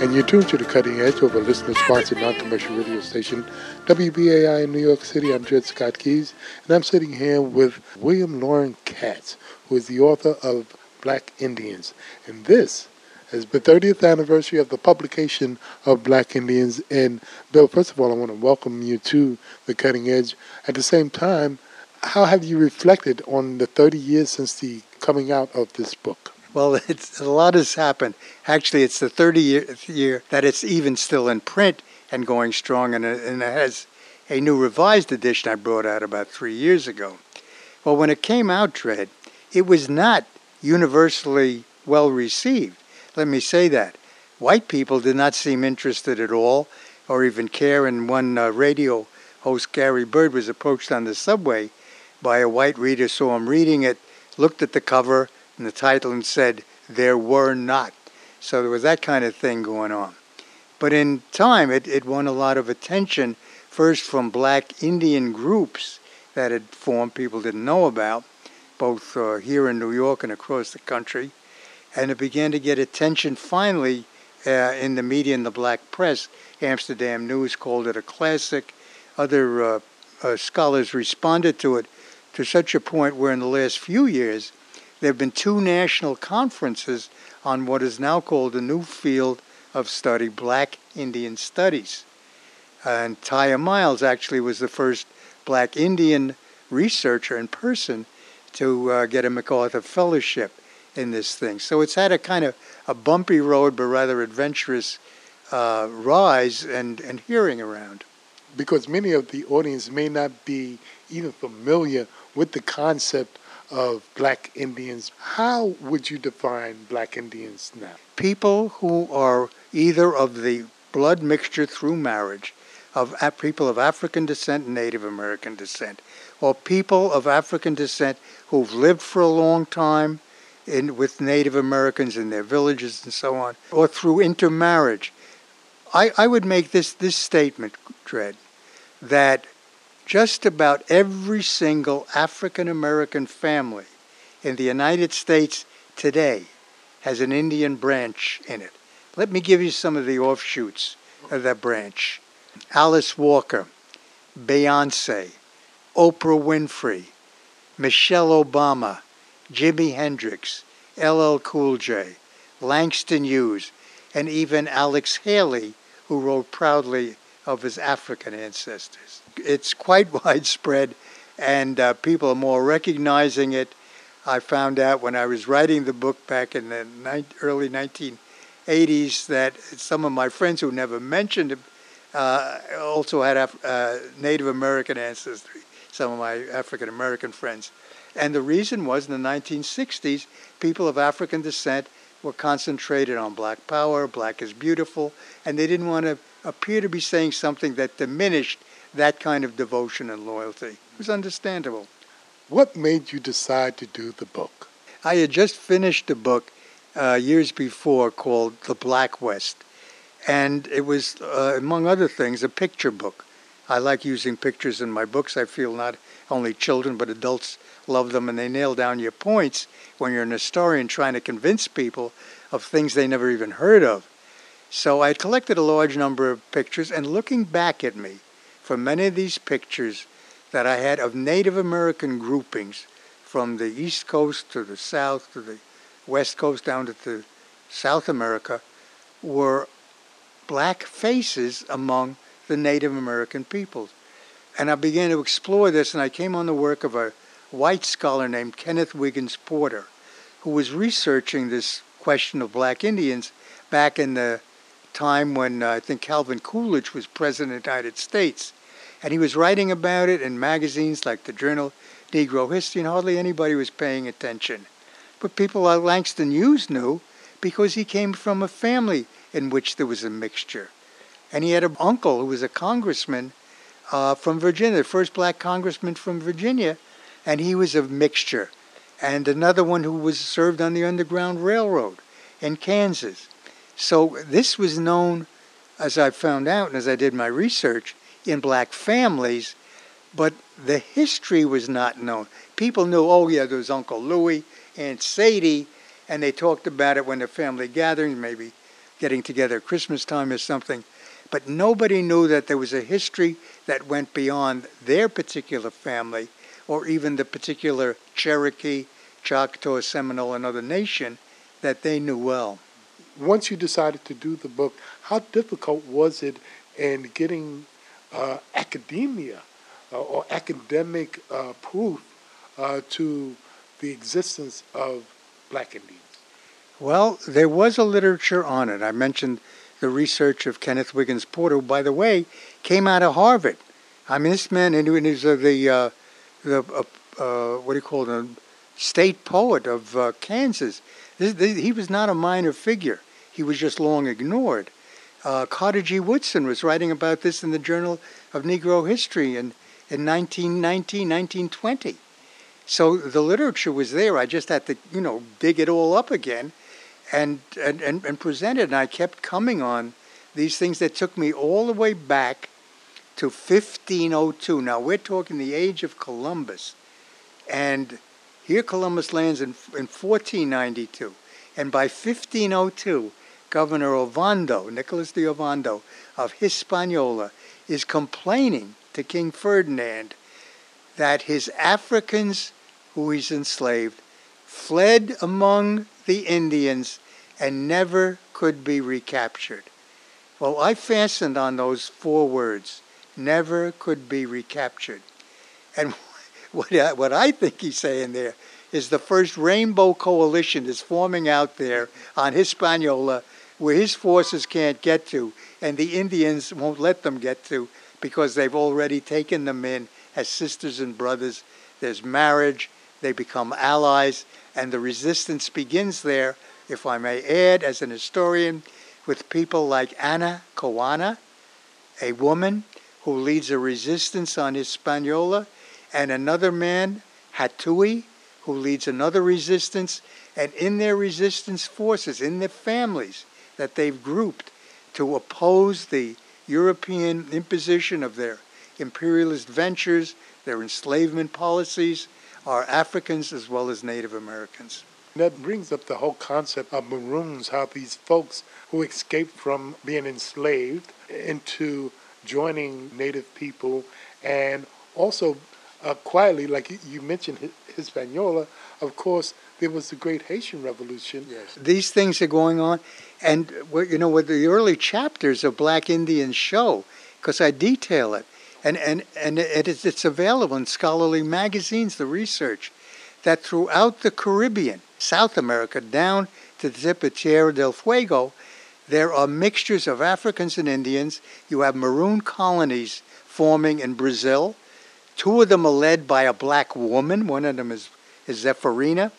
And you're tuned to The Cutting Edge of a listener-sponsored non-commercial radio station, WBAI in New York City. I'm Dred Scott Keys, and I'm sitting here with William Loren Katz, who is the author of Black Indians. And this is the 30th anniversary of the publication of Black Indians. And Bill, first of all, I want to welcome you to The Cutting Edge. At the same time, how have you reflected on the 30 years since the coming out of this book? Well, a lot has happened. Actually, it's the 30th year that it's even still in print and going strong, and it has a new revised edition I brought out about 3 years ago. Well, when it came out, Dred, it was not universally well received. Let me say that. White people did not seem interested at all or even care, and one radio host, Gary Bird, was approached on the subway by a white reader, saw him reading it, looked at the cover and the title and said, "There were not." So there was that kind of thing going on. But in time, it won a lot of attention, first from Black Indian groups that had formed people didn't know about, both here in New York and across the country. And it began to get attention finally in the media and the black press. Amsterdam News called it a classic. Other scholars responded to it to such a point where in the last few years, there have been 2 national conferences on what is now called the new field of study, Black Indian Studies. And Taya Miles actually was the first Black Indian researcher in person to get a MacArthur Fellowship in this thing. So it's had a kind of a bumpy road, but rather adventurous rise and hearing around. Because many of the audience may not be even familiar with the concept of Black Indians. How would you define Black Indians now? People who are either of the blood mixture through marriage of people of African descent and Native American descent, or people of African descent who've lived for a long time with Native Americans in their villages and so on, or through intermarriage. I would make this statement, Dred, that just about every single African American family in the United States today has an Indian branch in it. Let me give you some of the offshoots of that branch. Alice Walker, Beyonce, Oprah Winfrey, Michelle Obama, Jimi Hendrix, LL Cool J, Langston Hughes, and even Alex Haley, who wrote proudly of his African ancestors. It's quite widespread, and people are more recognizing it. I found out when I was writing the book back in the early 1980s that some of my friends who never mentioned it also had Native American ancestry, some of my African American friends. And the reason was in the 1960s, people of African descent were concentrated on Black power, Black is beautiful, and they didn't want to appear to be saying something that diminished that kind of devotion and loyalty. It was understandable. What made you decide to do the book? I had just finished a book years before called The Black West, and it was, among other things, a picture book. I like using pictures in my books. I feel not only children but adults love them, and they nail down your points when you're an historian trying to convince people of things they never even heard of. So I collected a large number of pictures, and looking back at me, for many of these pictures that I had of Native American groupings from the East Coast to the South to the West Coast down to South America were Black faces among the Native American peoples. And I began to explore this, and I came on the work of a white scholar named Kenneth Wiggins Porter, who was researching this question of Black Indians back in the time when I think Calvin Coolidge was president of the United States. And he was writing about it in magazines like the journal Negro History, and hardly anybody was paying attention. But people like Langston Hughes knew because he came from a family in which there was a mixture. And he had an uncle who was a congressman from Virginia, the first Black congressman from Virginia, and he was a mixture. And another one who was served on the Underground Railroad in Kansas. So this was known, as I found out and as I did my research, in Black families, but the history was not known. People knew, oh yeah, there was Uncle Louie, Aunt Sadie, and they talked about it when the family gatherings, maybe getting together at Christmas time or something. But nobody knew that there was a history that went beyond their particular family or even the particular Cherokee, Choctaw, Seminole, and other nation that they knew well. Once you decided to do the book, how difficult was it in getting academia or academic proof to the existence of Black Indians? Well, there was a literature on it. I mentioned the research of Kenneth Wiggins Porter, who, by the way, came out of Harvard. I mean, this man, and he's the what do you call it, state poet of Kansas. He was not a minor figure. He was just long ignored. Carter G. Woodson was writing about this in the Journal of Negro History in 1919, 1920. So the literature was there. I just had to, dig it all up again and present it. And I kept coming on these things that took me all the way back to 1502. Now, we're talking the age of Columbus. And here Columbus lands in 1492. And by 1502, Governor Ovando, Nicholas de Ovando of Hispaniola, is complaining to King Ferdinand that his Africans who he's enslaved fled among the Indians and never could be recaptured. Well, I fastened on those 4 words, never could be recaptured. And what I think he's saying there is the first rainbow coalition is forming out there on Hispaniola where his forces can't get to, and the Indians won't let them get to because they've already taken them in as sisters and brothers. There's marriage, they become allies, and the resistance begins there, if I may add, as an historian, with people like Ana Coana, a woman who leads a resistance on Hispaniola, and another man, Hatui, who leads another resistance, and in their resistance forces, in their families that they've grouped to oppose the European imposition of their imperialist ventures, their enslavement policies, are Africans as well as Native Americans. That brings up the whole concept of Maroons, how these folks who escaped from being enslaved into joining Native people, and also quietly, like you mentioned, Hispaniola, of course, there was the Great Haitian Revolution. Yes. These things are going on. And, what the early chapters of Black Indians show, because I detail it, and it's available in scholarly magazines, the research, that throughout the Caribbean, South America, down to the tip of Tierra del Fuego, there are mixtures of Africans and Indians. You have maroon colonies forming in Brazil. 2 of them are led by a black woman. One of them is Zephyrina.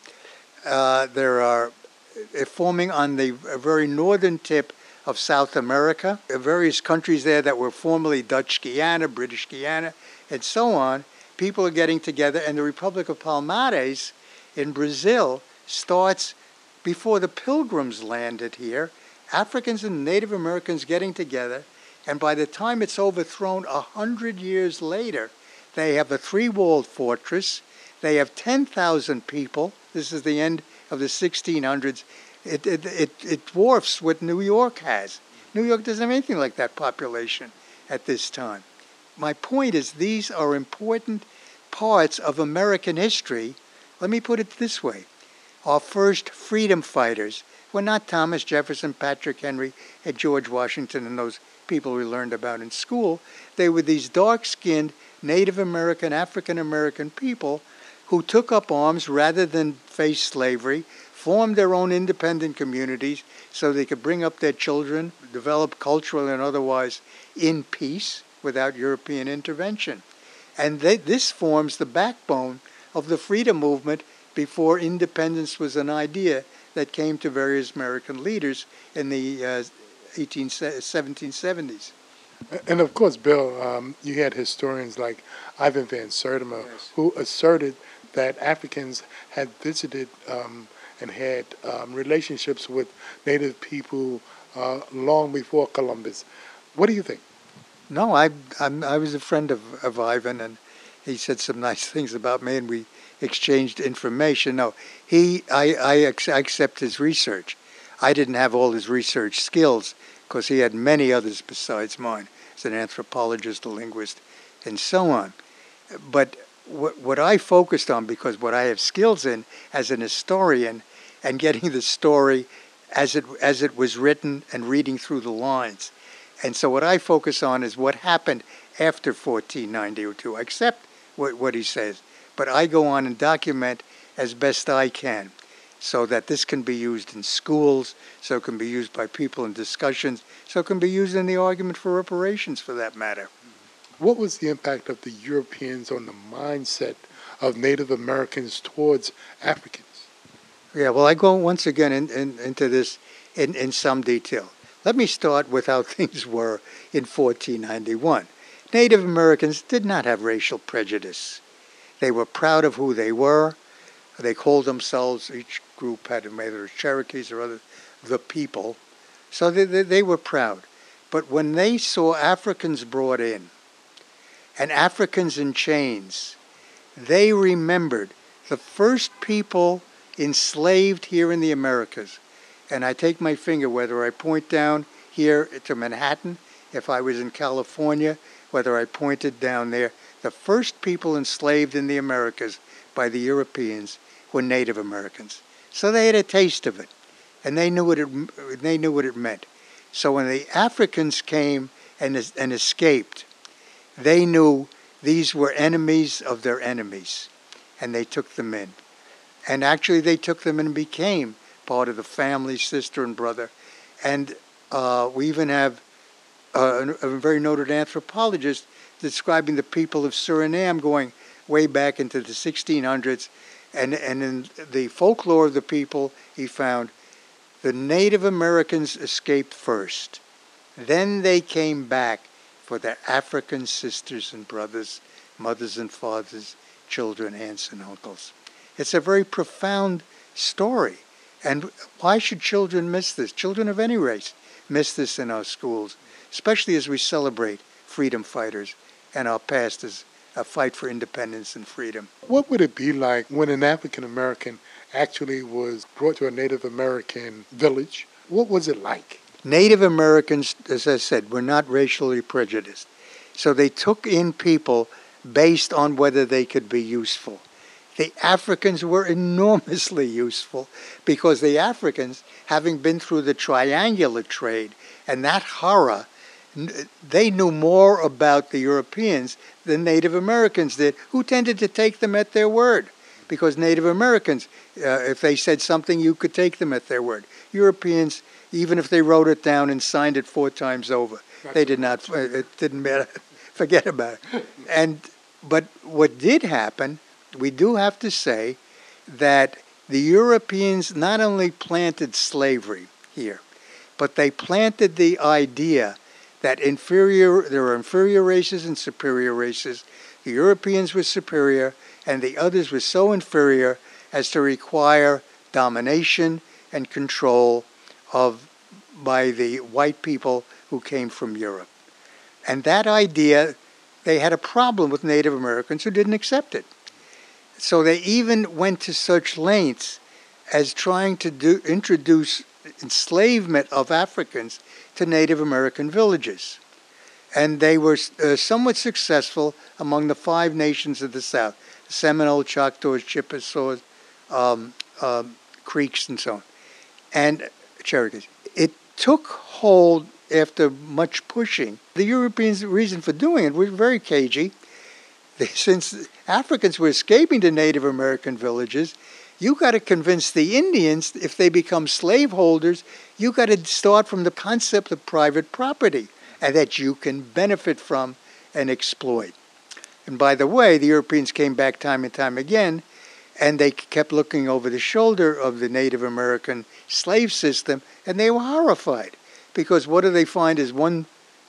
There are forming on the very northern tip of South America. Various countries there that were formerly Dutch Guiana, British Guiana, and so on. People are getting together, and the Republic of Palmares in Brazil starts before the Pilgrims landed here. Africans and Native Americans getting together, and by the time it's overthrown 100 years later, they have a 3-walled fortress. They have 10,000 people. This is the end of the 1600s. It dwarfs what New York has. New York doesn't have anything like that population at this time. My point is these are important parts of American history. Let me put it this way. Our first freedom fighters were not Thomas Jefferson, Patrick Henry, and George Washington and those people we learned about in school. They were these dark-skinned Native American, African American people who took up arms rather than face slavery, formed their own independent communities so they could bring up their children, develop culturally and otherwise in peace without European intervention. And this forms the backbone of the freedom movement before independence was an idea that came to various American leaders in the 1770s. And of course, Bill, you had historians like Ivan Van Sertima, yes, who asserted that Africans had visited and had relationships with Native people long before Columbus. What do you think? No, I was a friend of Ivan, and he said some nice things about me, and we exchanged information. No, I accept his research. I didn't have all his research skills because he had many others besides mine as an anthropologist, a linguist, and so on. But what I focused on, because what I have skills in as an historian and getting the story as it was written and reading through the lines. And so what I focus on is what happened after 1492. I accept what he says, but I go on and document as best I can so that this can be used in schools, so it can be used by people in discussions, so it can be used in the argument for reparations for that matter. What was the impact of the Europeans on the mindset of Native Americans towards Africans? Yeah, well, I go once again into this in some detail. Let me start with how things were in 1491. Native Americans did not have racial prejudice. They were proud of who they were. They called themselves, each group had either Cherokees or other, the people. So they were proud. But when they saw Africans brought in, and Africans in chains, they remembered the first people enslaved here in the Americas. And I take my finger, whether I point down here to Manhattan, if I was in California, whether I pointed down there, the first people enslaved in the Americas by the Europeans were Native Americans. So they had a taste of it, and they knew what it meant. So when the Africans came and escaped, they knew these were enemies of their enemies, and they took them in. And actually they took them and became part of the family, sister and brother. And we even have a very noted anthropologist describing the people of Suriname going way back into the 1600s. And in the folklore of the people, he found the Native Americans escaped first. Then they came back for their African sisters and brothers, mothers and fathers, children, aunts and uncles. It's a very profound story. And why should children miss this? Children of any race miss this in our schools, especially as we celebrate freedom fighters and our past as a fight for independence and freedom. What would it be like when an African American actually was brought to a Native American village? What was it like? Native Americans, as I said, were not racially prejudiced. So they took in people based on whether they could be useful. The Africans were enormously useful because the Africans, having been through the triangular trade and that horror, they knew more about the Europeans than Native Americans did, who tended to take them at their word. Because Native Americans, if they said something, you could take them at their word. Europeans, even if they wrote it down and signed it 4 times over, they did not, it didn't matter, forget about it. But what did happen, we do have to say that the Europeans not only planted slavery here, but they planted the idea that there are inferior races and superior races. The Europeans were superior, and the others were so inferior as to require domination and control by the white people who came from Europe. And that idea, they had a problem with Native Americans who didn't accept it. So they even went to such lengths as trying to introduce enslavement of Africans to Native American villages. And they were somewhat successful among the 5 nations of the South: Seminole, Choctaws, Chippewas, Creeks, and so on, and Cherokees. It took hold after much pushing. The Europeans' reason for doing it was very cagey. Since Africans were escaping to Native American villages, you got to convince the Indians, if they become slaveholders, you got to start from the concept of private property and that you can benefit from and exploit. And by the way, the Europeans came back time and time again, and they kept looking over the shoulder of the Native American slave system, and they were horrified. Because what do they find is one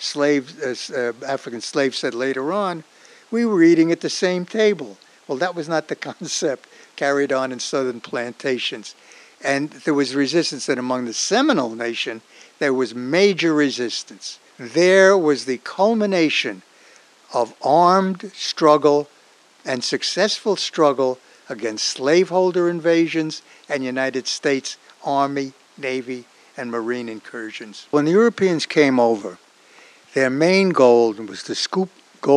African slave said later on, we were eating at the same table. Well, that was not the concept carried on in southern plantations. And there was resistance, and among the Seminole Nation, there was major resistance. There was the culmination of armed struggle and successful struggle against slaveholder invasions and United States Army, Navy, and marine incursions. When the Europeans came over, their main goal was to scoop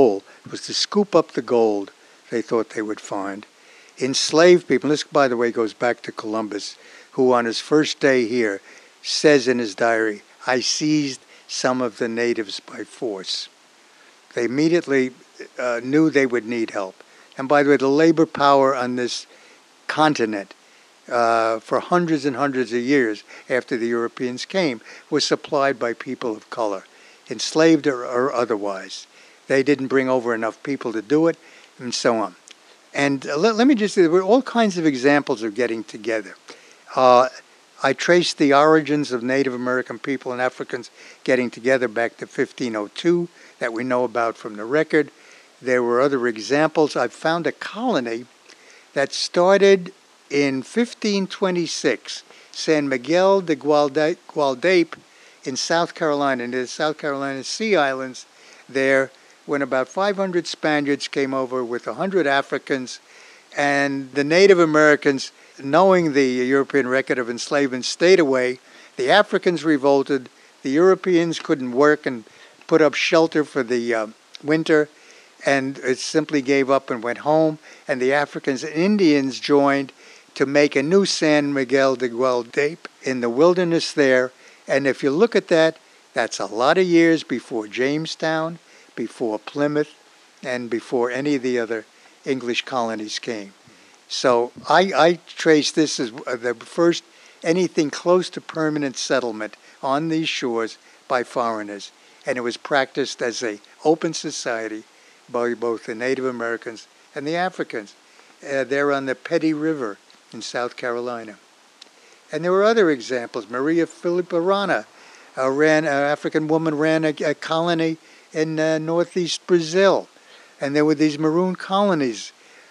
up the gold they thought they would find, enslave people. This, by the way, goes back to Columbus, who on his first day here says in his diary, "I seized some of the natives by force." They immediately knew they would need help. And by the way, the labor power on this continent for hundreds and hundreds of years after the Europeans came was supplied by people of color, enslaved or otherwise. They didn't bring over enough people to do it, and so on. And let me just say, there were all kinds of examples of getting together. I traced the origins of Native American people and Africans getting together back to 1502 that we know about from the record. There were other examples. I found a colony that started in 1526, San Miguel de Gualdape in South Carolina, in the South Carolina Sea Islands there, when about 500 Spaniards came over with 100 Africans, and the Native Americans, knowing the European record of enslavement, stayed away. The Africans revolted. The Europeans couldn't work and put up shelter for the winter, and it simply gave up and went home. And the Africans and Indians joined to make a new San Miguel de Gualdape in the wilderness there. And if you look at that, that's a lot of years before Jamestown, before Plymouth, and before any of the other English colonies came. So I trace this as the first anything close to permanent settlement on these shores by foreigners. And it was practiced as an open society by both the Native Americans and the Africans. They're on the Petty River in South Carolina. And there were other examples. Maria Philippa Rana, an African woman, ran a colony in northeast Brazil. And there were these maroon colonies.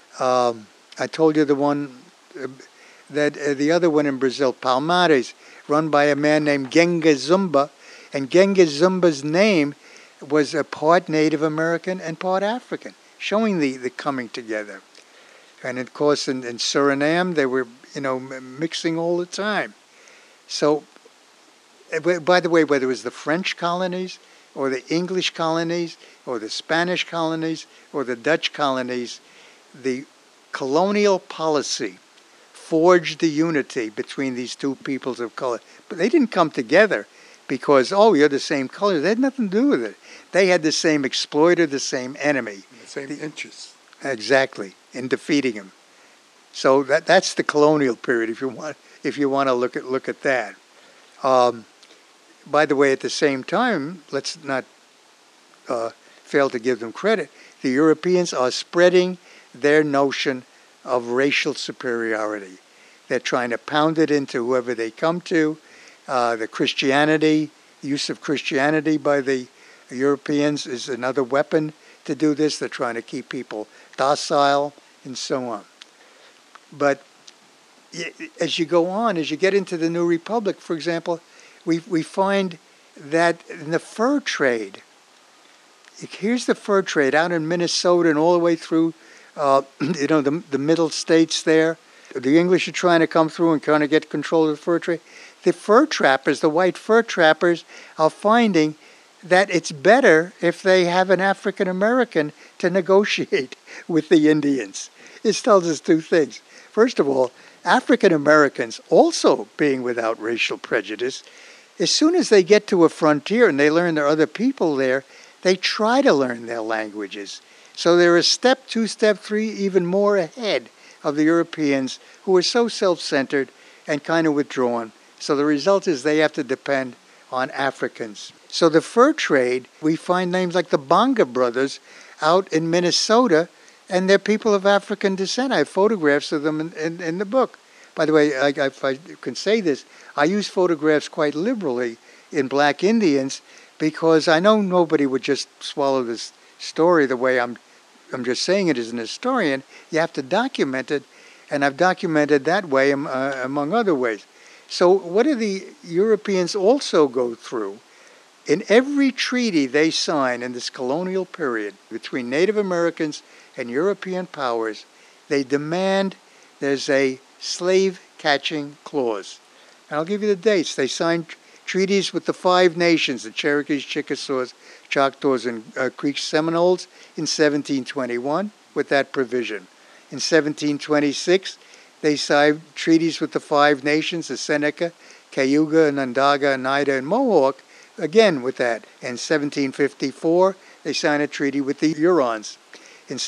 I told you the one, the other one in Brazil, Palmares, run by a man named Genga Zumba. And Genga Zumba's name was a part Native American and part African, showing the coming together. And of course, in Suriname, they were, mixing all the time. So, by the way, whether it was the French colonies or the English colonies or the Spanish colonies or the Dutch colonies, the colonial policy forged the unity between these two peoples of color. But they didn't come together because, you're the same color. They had nothing to do with it. They had the same exploiter, the same enemy. The same interests. Exactly, in defeating him. So that's the colonial period, if you want to look at that. By the way, at the same time, let's not fail to give them credit. The Europeans are spreading their notion of racial superiority. They're trying to pound it into whoever they come to. The Christianity, use of Christianity by the Europeans is another weapon to do this. They're trying to keep people docile and so on. But as you go on, as you get into the New Republic, for example, we find that in the fur trade, here's the fur trade out in Minnesota and all the way through, the middle states there. The English are trying to come through and kind of get control of the fur trade. The fur trappers, the white fur trappers, are finding that it's better if they have an African American to negotiate with the Indians. This tells us two things. First of all, African Americans, also being without racial prejudice, as soon as they get to a frontier and they learn there are other people there, they try to learn their languages. So they're a step, 2 step, 3, even more ahead of the Europeans, who are so self-centered and kind of withdrawn. So the result is they have to depend on Africans. So the fur trade, we find names like the Bonga brothers out in Minnesota, and they're people of African descent. I have photographs of them in the book. By the way, if I can say this, I use photographs quite liberally in Black Indians because I know nobody would just swallow this story the way I'm just saying it as an historian. You have to document it, and I've documented that way among other ways. So what do the Europeans also go through? In every treaty they sign in this colonial period between Native Americans and European powers, they demand there's a slave-catching clause. And I'll give you the dates. They signed treaties with the 5 nations, the Cherokees, Chickasaws, Choctaws, and Creek Seminoles in 1721 with that provision. In 1726, they signed treaties with the 5 nations, the Seneca, Cayuga, Onondaga, Oneida, and Mohawk, again with that. In 1754, they signed a treaty with the Hurons. In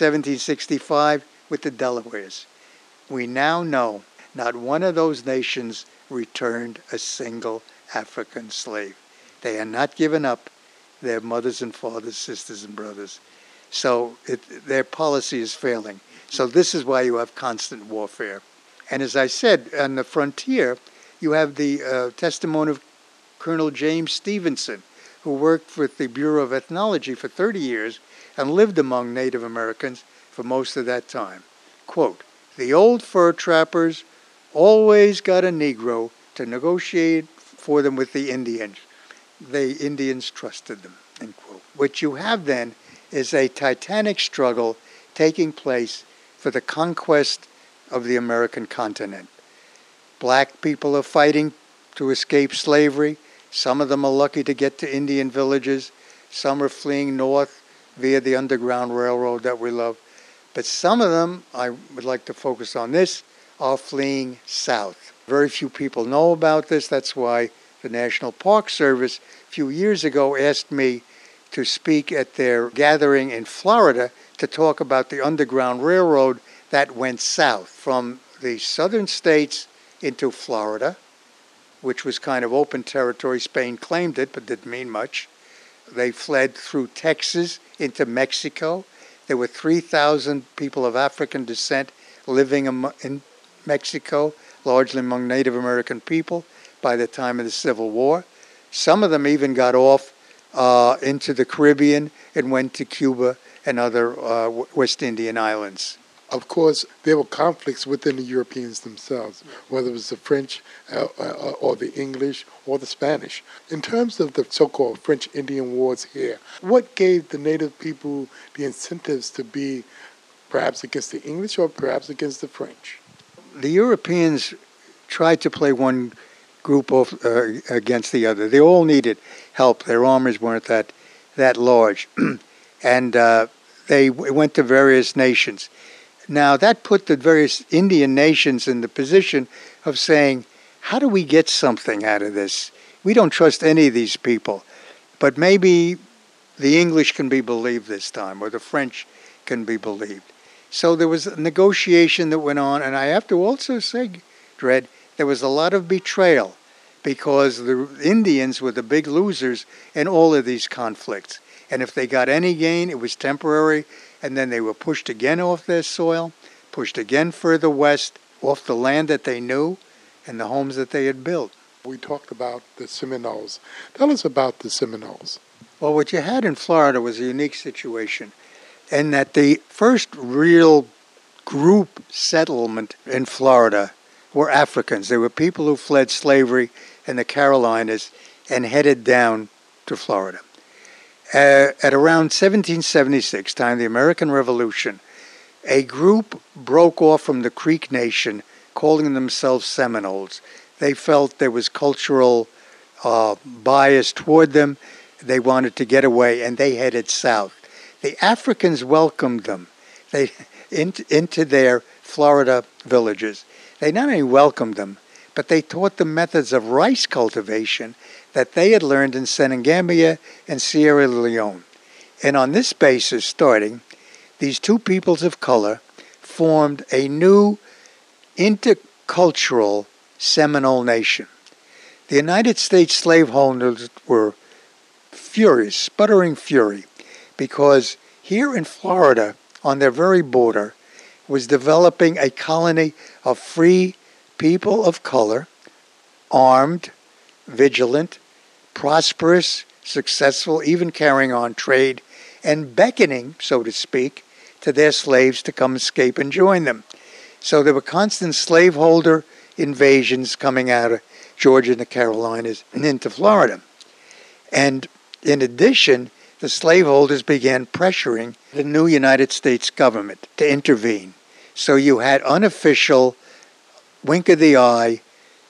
1765, with the Delawares. We now know not one of those nations returned a single African slave. They are not giving up their mothers and fathers, sisters and brothers. So their policy is failing. So this is why you have constant warfare. And as I said, on the frontier, you have the testimony of Colonel James Stevenson, who worked with the Bureau of Ethnology for 30 years and lived among Native Americans for most of that time. Quote, "The old fur trappers always got a Negro to negotiate for them with the Indians. The Indians trusted them," end quote. What you have then is a titanic struggle taking place for the conquest of the American continent. Black people are fighting to escape slavery. Some of them are lucky to get to Indian villages. Some are fleeing north via the Underground Railroad that we love. But some of them, I would like to focus on this, are fleeing south. Very few people know about this. That's why the National Park Service a few years ago asked me to speak at their gathering in Florida to talk about the Underground Railroad that went south from the southern states into Florida, which was kind of open territory. Spain claimed it, but didn't mean much. They fled through Texas into Mexico. There were 3,000 people of African descent living in Mexico, largely among Native American people, by the time of the Civil War. Some of them even got off into the Caribbean and went to Cuba and other West Indian islands. Of course, there were conflicts within the Europeans themselves, whether it was the French or the English or the Spanish. In terms of the so-called French Indian Wars here, what gave the native people the incentives to be perhaps against the English or perhaps against the French? The Europeans tried to play one group against the other. They all needed help. Their armies weren't that large. And they went to various nations. Now, that put the various Indian nations in the position of saying, how do we get something out of this? We don't trust any of these people. But maybe the English can be believed this time, or the French can be believed. So there was a negotiation that went on, and I have to also say, Dred, there was a lot of betrayal, because the Indians were the big losers in all of these conflicts. And if they got any gain, it was temporary, and then they were pushed again off their soil, pushed again further west, off the land that they knew and the homes that they had built. We talked about the Seminoles. Tell us about the Seminoles. Well, what you had in Florida was a unique situation, in that the first real group settlement in Florida were Africans. They were people who fled slavery in the Carolinas and headed down to Florida. At around 1776, time of the American Revolution, a group broke off from the Creek Nation, calling themselves Seminoles. They felt there was cultural bias toward them. They wanted to get away, and they headed south. The Africans welcomed them into their Florida villages. They not only welcomed them, but they taught them methods of rice cultivation that they had learned in Senegambia and Sierra Leone. And on this basis, starting, these two peoples of color formed a new intercultural Seminole nation. The United States slaveholders were furious, sputtering fury, because here in Florida, on their very border, was developing a colony of free people of color, armed, vigilant, prosperous, successful, even carrying on trade, and beckoning, so to speak, to their slaves to come escape and join them. So there were constant slaveholder invasions coming out of Georgia and the Carolinas and into Florida. And in addition, the slaveholders began pressuring the new United States government to intervene. So you had unofficial, wink of the eye,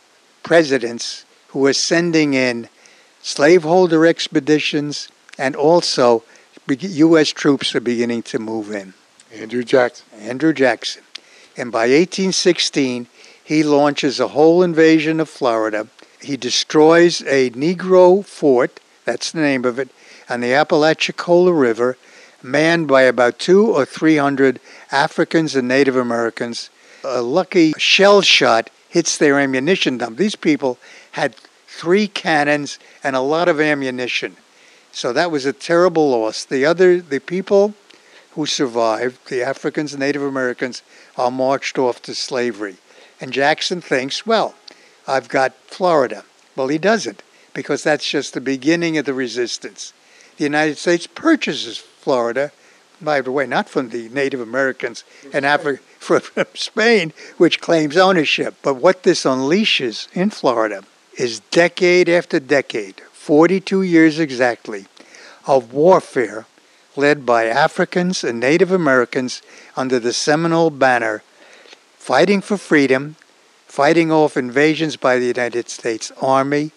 presidents who were sending in slaveholder expeditions, and also U.S. troops are beginning to move in. Andrew Jackson. Andrew Jackson. And by 1816, he launches a whole invasion of Florida. He destroys a Negro fort, that's the name of it, on the Apalachicola River, manned by about 200 or 300 Africans and Native Americans. A lucky shell shot hits their ammunition dump. These people had 3 cannons and a lot of ammunition. So that was a terrible loss. The people who survived, the Africans and Native Americans, are marched off to slavery. And Jackson thinks, well, I've got Florida. Well, he doesn't, because that's just the beginning of the resistance. The United States purchases Florida, by the way, not from the Native Americans and Africa, from Spain, which claims ownership. But what this unleashes in Florida is decade after decade, 42 years exactly, of warfare led by Africans and Native Americans under the Seminole banner, fighting for freedom, fighting off invasions by the United States Army,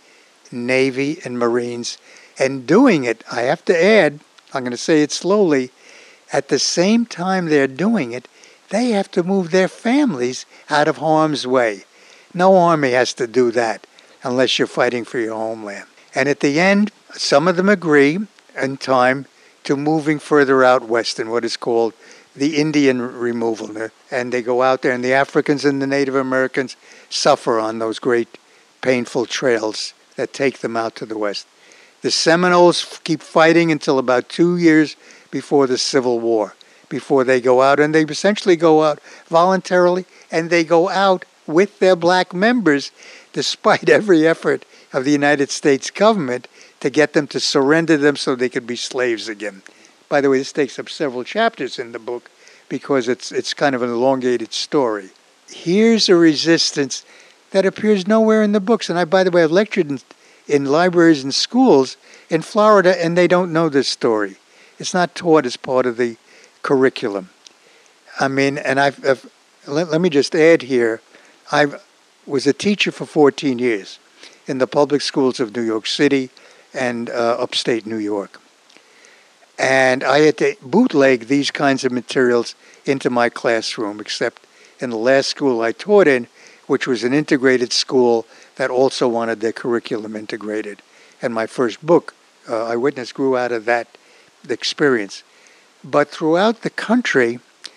Navy, and Marines, and doing it, I have to add, I'm going to say it slowly, at the same time they're doing it, they have to move their families out of harm's way. No army has to do that unless you're fighting for your homeland. And at the end, some of them agree in time to moving further out west in what is called the Indian removal. And they go out there, and the Africans and the Native Americans suffer on those great painful trails that take them out to the west. The Seminoles keep fighting until about 2 years before the Civil War, before they go out. And they essentially go out voluntarily, and they go out with their black members, despite every effort of the United States government to get them to surrender them so they could be slaves again. By the way, this takes up several chapters in the book because it's kind of an elongated story. Here's a resistance that appears nowhere in the books. And by the way, I've lectured in libraries and schools in Florida, and they don't know this story. It's not taught as part of the curriculum. I mean, and let me just add here, I was a teacher for 14 years in the public schools of New York City and upstate New York. And I had to bootleg these kinds of materials into my classroom, except in the last school I taught in, which was an integrated school that also wanted their curriculum integrated. And my first book, Eyewitness, grew out of that experience. But throughout the country,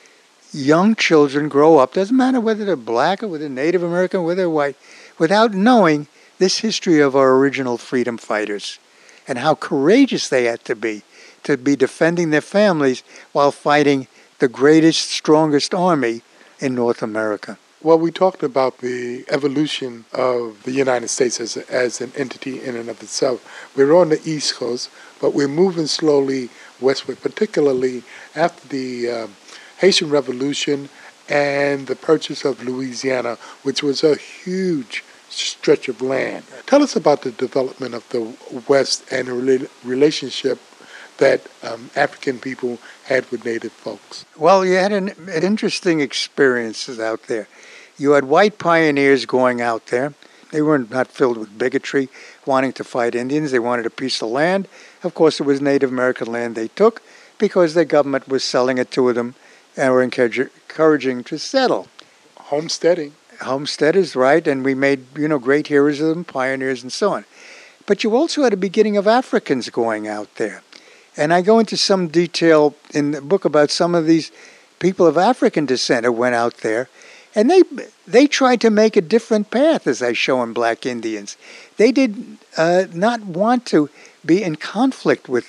young children grow up, doesn't matter whether they're black or whether they're Native American, whether they're white, without knowing this history of our original freedom fighters and how courageous they had to be defending their families while fighting the greatest, strongest army in North America. Well, we talked about the evolution of the United States as an entity in and of itself. We're on the East Coast, but we're moving slowly westward, particularly after the Haitian Revolution and the purchase of Louisiana, which was a huge stretch of land. Tell us about the development of the West and the relationship that African people had with Native folks. Well, you had an interesting experiences out there. You had white pioneers going out there. They were not filled with bigotry, wanting to fight Indians. They wanted a piece of land. Of course, it was Native American land they took because their government was selling it to them and were encouraging to settle. Homesteading. Homesteaders, right, and we made, great heroes of them, pioneers and so on. But you also had a beginning of Africans going out there. And I go into some detail in the book about some of these people of African descent who went out there, and they tried to make a different path, as I show in Black Indians. They did not want to be in conflict with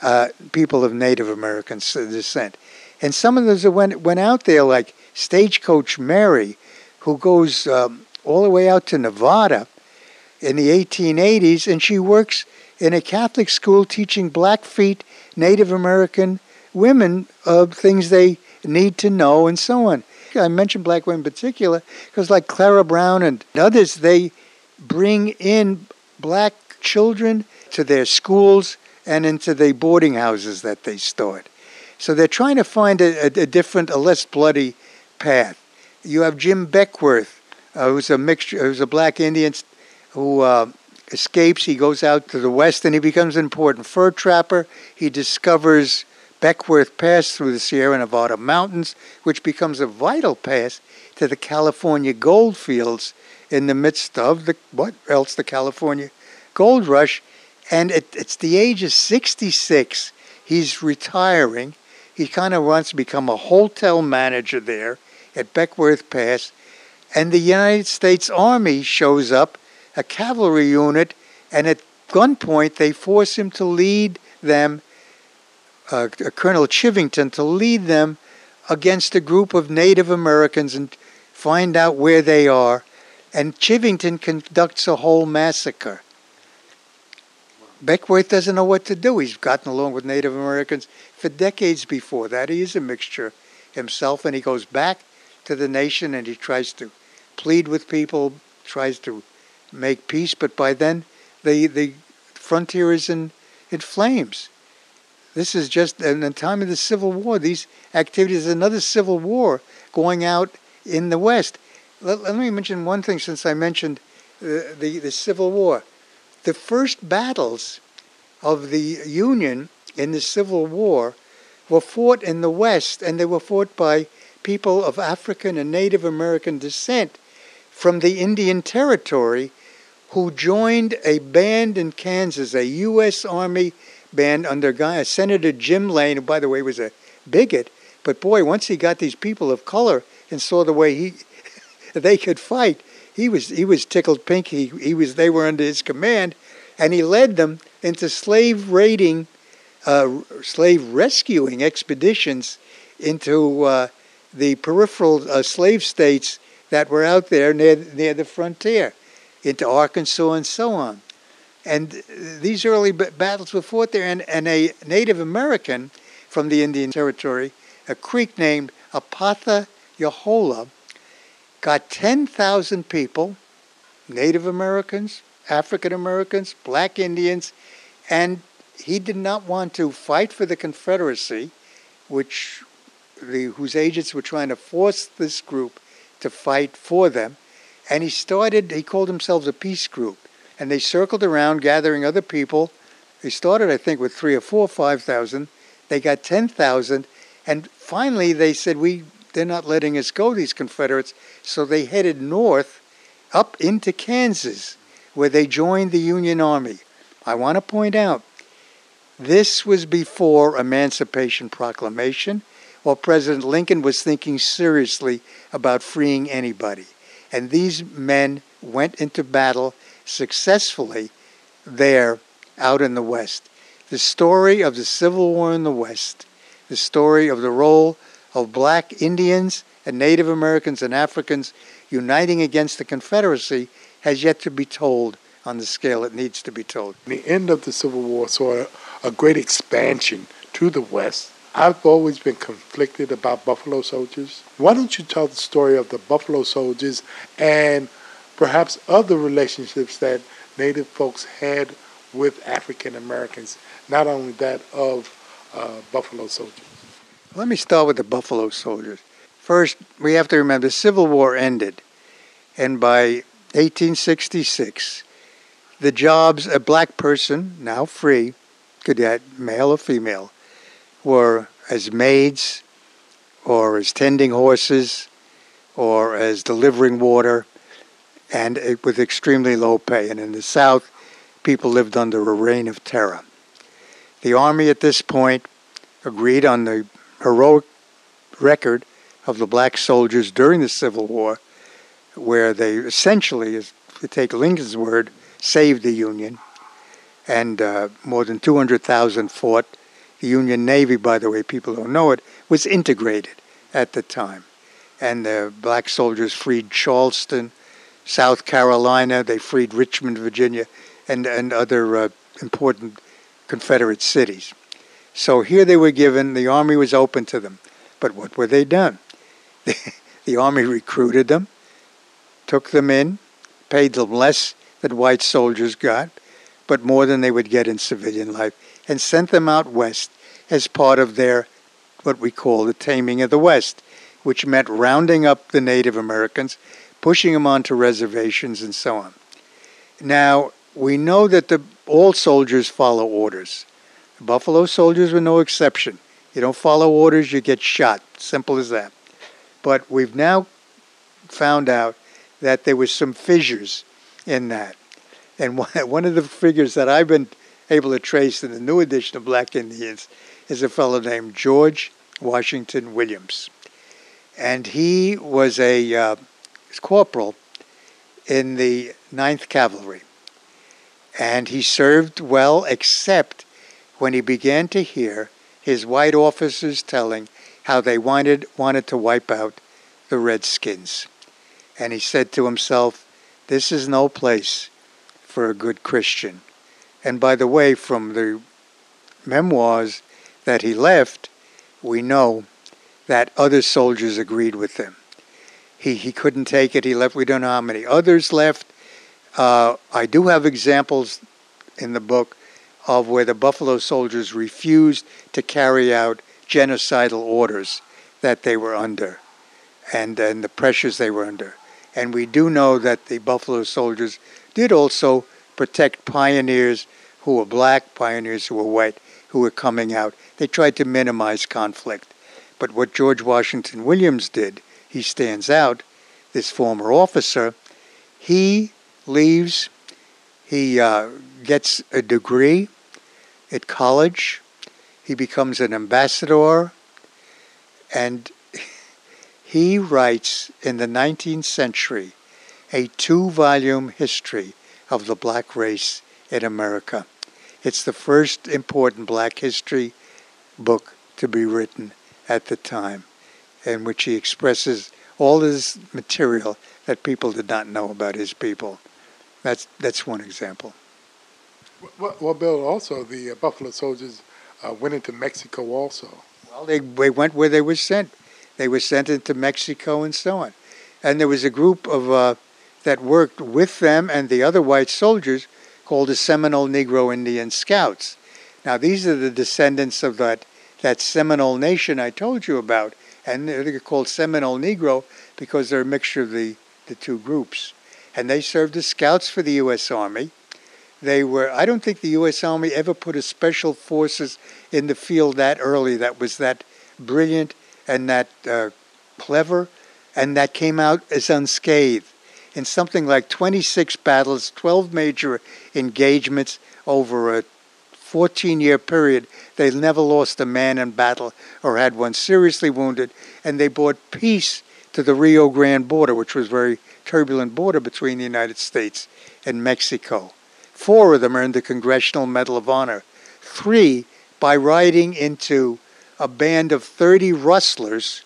people of Native American descent. And some of those who went out there, like Stagecoach Mary, who goes all the way out to Nevada in the 1880s, and she works in a Catholic school teaching Blackfeet Native American women things they need to know and so on. I mentioned black women in particular because like Clara Brown and others, they bring in black children to their schools and into the boarding houses that they start. So they're trying to find a different, a less bloody path. You have Jim Beckworth, who's a black Indian who escapes. He goes out to the west and he becomes an important fur trapper. He discovers Beckworth Pass through the Sierra Nevada mountains, which becomes a vital pass to the California gold fields in the midst of the California gold rush. And it's the age of 66. He's retiring. He kind of wants to become a hotel manager there at Beckworth Pass. And the United States Army shows up, a cavalry unit, and at gunpoint they force him to lead them, Colonel Chivington, to lead them against a group of Native Americans and find out where they are. And Chivington conducts a whole massacre. Beckworth doesn't know what to do. He's gotten along with Native Americans for decades before that. He is a mixture himself, and he goes back to the nation and he tries to plead with people, tries to make peace, but by then the frontier is in flames. This is just in the time of the Civil War. These activities, another civil war going out in the West. Let me mention one thing since I mentioned the Civil War. The first battles of the Union in the Civil War were fought in the West, and they were fought by people of African and Native American descent from the Indian Territory who joined a band in Kansas, a U.S. Army band under Senator Jim Lane, who, by the way, was a bigot. But boy, once he got these people of color and saw the way they could fight, he was tickled pink. They were under his command, and he led them into slave rescuing expeditions into the peripheral slave states that were out there near the frontier, into Arkansas and so on. And these early battles were fought there, and a Native American from the Indian Territory, a Creek named Apatha Yahola, got 10,000 people, Native Americans, African Americans, black Indians, and he did not want to fight for the Confederacy, whose agents were trying to force this group to fight for them. And he called himself a peace group. And they circled around gathering other people. They started, I think, with 3,000 or 4,000 or 5,000. They got 10,000. And finally they said, they're not letting us go, these Confederates. So they headed north up into Kansas, where they joined the Union Army. I want to point out, this was before Emancipation Proclamation, while President Lincoln was thinking seriously about freeing anybody. And these men went into battle successfully there out in the West. The story of the Civil War in the West, the story of the role of black Indians and Native Americans and Africans uniting against the Confederacy, has yet to be told on the scale it needs to be told. The end of the Civil War saw a great expansion to the West. I've always been conflicted about Buffalo Soldiers. Why don't you tell the story of the Buffalo Soldiers and perhaps other relationships that Native folks had with African Americans, not only that of Buffalo Soldiers? Let me start with the Buffalo Soldiers. First, we have to remember the Civil War ended, and by 1866, the jobs a black person, now free, could get male or female, were as maids or as tending horses or as delivering water, and with extremely low pay. And in the South, people lived under a reign of terror. The Army at this point agreed on the heroic record of the black soldiers during the Civil War, where they essentially, to take Lincoln's word, saved the Union, and more than 200,000 fought. The Union Navy, by the way, people don't know it, was integrated at the time. And the black soldiers freed Charleston, South Carolina, they freed Richmond, Virginia, and other important Confederate cities. So here they were given, the Army was open to them. But what were they done? The Army recruited them, took them in, paid them less than white soldiers got, but more than they would get in civilian life, and sent them out west as part of their, what we call the taming of the West, which meant rounding up the Native Americans, pushing them onto reservations, and so on. Now, we know that all soldiers follow orders. The Buffalo Soldiers were no exception. You don't follow orders, you get shot. Simple as that. But we've now found out that there was some fissures in that. And one of the figures that I've been able to trace in the new edition of Black Indians is a fellow named George Washington Williams. And he was a corporal in the 9th Cavalry. And he served well, except when he began to hear his white officers telling how they wanted to wipe out the Redskins. And he said to himself, this is no place for a good Christian. And by the way, from the memoirs that he left, we know that other soldiers agreed with him. He couldn't take it. He left. We don't know how many others left. I do have examples in the book of where the Buffalo Soldiers refused to carry out genocidal orders that they were under and the pressures they were under. And we do know that the Buffalo Soldiers did also protect pioneers who were black, pioneers who were white, who were coming out. They tried to minimize conflict. But what George Washington Williams did, he stands out, this former officer, he leaves, he gets a degree at college, he becomes an ambassador, and he writes in the 19th century a 2-volume history of the black race in America. It's the first important black history book to be written at the time, in which he expresses all this material that people did not know about his people. That's one example. Well, Bill, also the Buffalo Soldiers went into Mexico also. Well, they went where they were sent. They were sent into Mexico and so on. And there was a group of that worked with them and the other white soldiers called the Seminole Negro Indian Scouts. Now, these are the descendants of that Seminole nation I told you about. And they're called Seminole Negro because they're a mixture of the two groups. And they served as scouts for the U.S. Army. They were, I don't think the U.S. Army ever put a special forces in the field that early that was that brilliant and that clever and that came out as unscathed. In something like 26 battles, 12 major engagements over a 14-year period, they never lost a man in battle or had one seriously wounded, and they brought peace to the Rio Grande border, which was a very turbulent border between the United States and Mexico. 4 of them earned the Congressional Medal of Honor. 3 by riding into a band of 30 rustlers,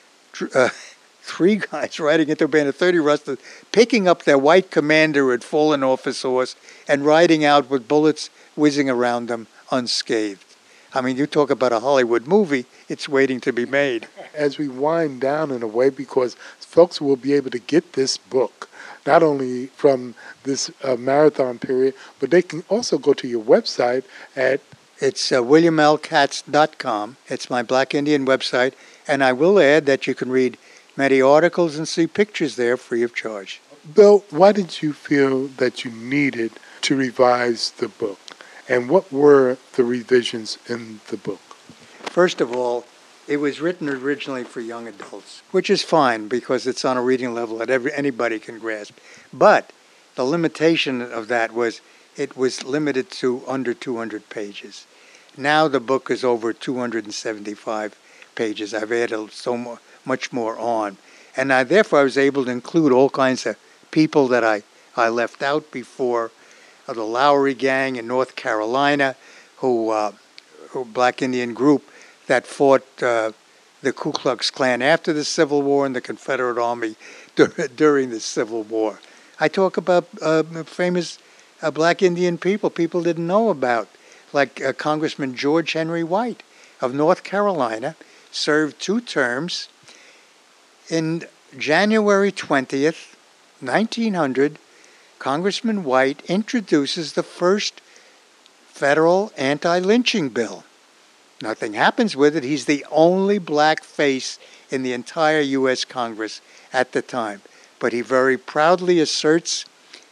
3 guys riding into a band of 30 rustlers, picking up their white commander who had fallen off his horse and riding out with bullets whizzing around them unscathed. I mean, you talk about a Hollywood movie, it's waiting to be made. As we wind down in a way, because folks will be able to get this book, not only from this marathon period, but they can also go to your website at... It's WilliamLKatz.com. It's my Black Indian website. And I will add that you can read many articles and see pictures there free of charge. Bill, why did you feel that you needed to revise the book? And what were the revisions in the book? First of all, it was written originally for young adults, which is fine because it's on a reading level that anybody can grasp. But the limitation of that was it was limited to under 200 pages. Now the book is over 275 pages. I've added so much more on. And therefore I was able to include all kinds of people that I left out before, the Lowry Gang in North Carolina, who Black Indian group that fought the Ku Klux Klan after the Civil War and the Confederate Army during the Civil War. I talk about famous Black Indian people didn't know about, like Congressman George Henry White of North Carolina, served 2 terms. In January 20th, 1900, Congressman White introduces the first federal anti-lynching bill. Nothing happens with it. He's the only black face in the entire U.S. Congress at the time. But he very proudly asserts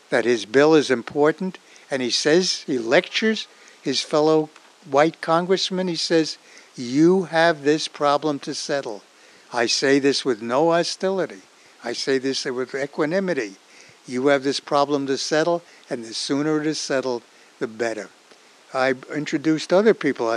that his bill is important, and he lectures his fellow white congressmen. He says, "You have this problem to settle." I say this with no hostility. I say this with equanimity. You have this problem to settle, and the sooner it is settled, the better. I introduced other people.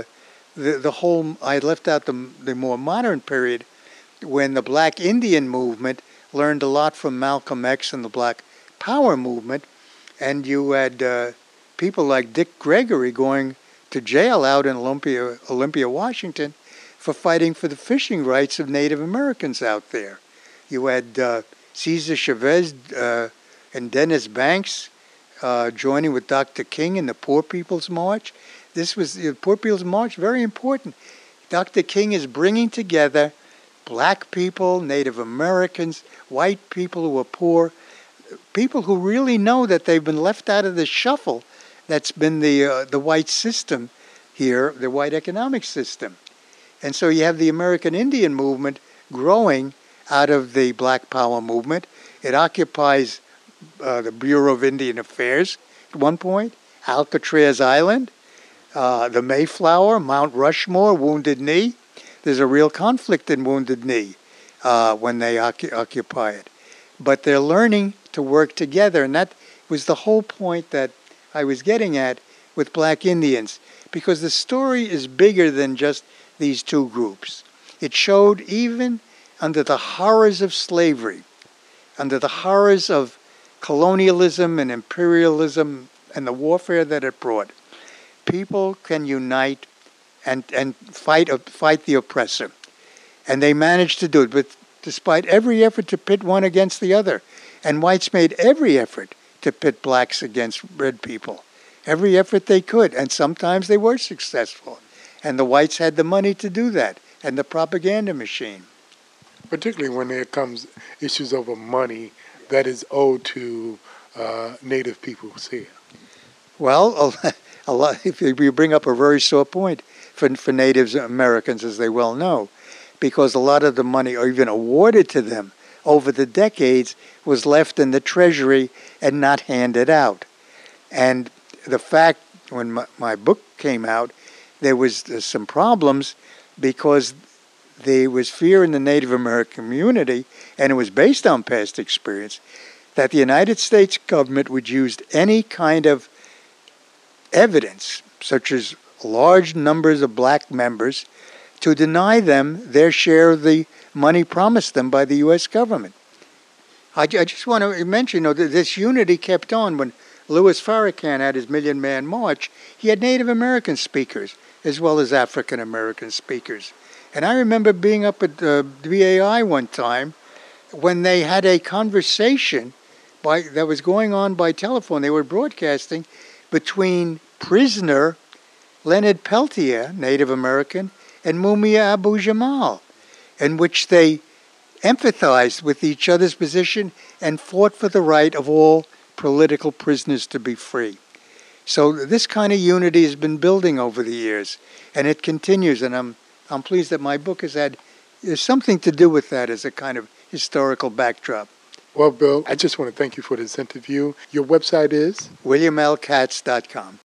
I left out the more modern period when the Black Indian movement learned a lot from Malcolm X and the Black Power movement, and you had people like Dick Gregory going to jail out in Olympia, Washington, for fighting for the fishing rights of Native Americans out there. You had Cesar Chavez and Dennis Banks joining with Dr. King in the Poor People's March. This was the Poor People's March, very important. Dr. King is bringing together black people, Native Americans, white people who are poor, people who really know that they've been left out of the shuffle that's been the white system here, the white economic system. And so you have the American Indian movement growing out of the Black Power movement. It occupies the Bureau of Indian Affairs at one point, Alcatraz Island, the Mayflower, Mount Rushmore, Wounded Knee. There's a real conflict in Wounded Knee when they occupy it. But they're learning to work together, and that was the whole point that I was getting at with Black Indians, because the story is bigger than just these two groups. It showed even under the horrors of slavery, under the horrors of colonialism and imperialism and the warfare that it brought, people can unite and fight the oppressor. And they managed to do it, but despite every effort to pit one against the other. And whites made every effort to pit blacks against red people. Every effort they could, and sometimes they were successful. And the whites had the money to do that, and the propaganda machine. Particularly when there comes issues over money that is owed to Native peoples here. Well, a lot, if you bring up a very sore point for Native Americans, as they well know, because a lot of the money, or even awarded to them over the decades, was left in the Treasury and not handed out. And the fact, when my book came out, there was some problems because there was fear in the Native American community, and it was based on past experience, that the United States government would use any kind of evidence, such as large numbers of black members, to deny them their share of the money promised them by the U.S. government. I just want to mention, that this unity kept on. When Louis Farrakhan had his Million Man March, he had Native American speakers as well as African American speakers. And I remember being up at BAI one time when they had a conversation that was going on by telephone. They were broadcasting between prisoner Leonard Peltier, Native American, and Mumia Abu-Jamal, in which they empathized with each other's position and fought for the right of all political prisoners to be free. So this kind of unity has been building over the years, and it continues, and I'm pleased that my book there's something to do with that as a kind of historical backdrop. Well, Bill, I just want to thank you for this interview. Your website is? WilliamLKatz.com.